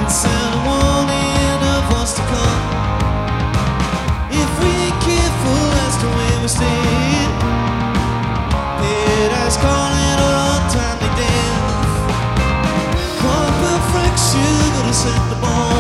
Send a warning of what's to come. If we ain't careful, that's the way we stay. Paradise calling untimely death. Corporate fracture, gonna set the ball.